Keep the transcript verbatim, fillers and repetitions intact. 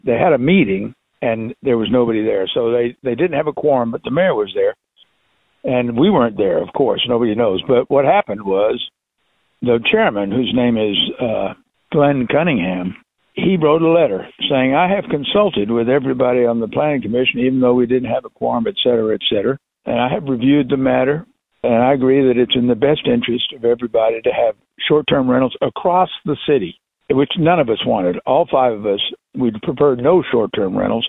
they had a meeting and there was nobody there. So they, they didn't have a quorum, but the mayor was there. And we weren't there, of course. Nobody knows. But what happened was the chairman, whose name is uh, Glenn Cunningham, he wrote a letter saying, I have consulted with everybody on the planning commission, even though we didn't have a quorum, et cetera, et cetera. And I have reviewed the matter, and I agree that it's in the best interest of everybody to have short-term rentals across the city, which none of us wanted. All five of us, we'd prefer no short-term rentals.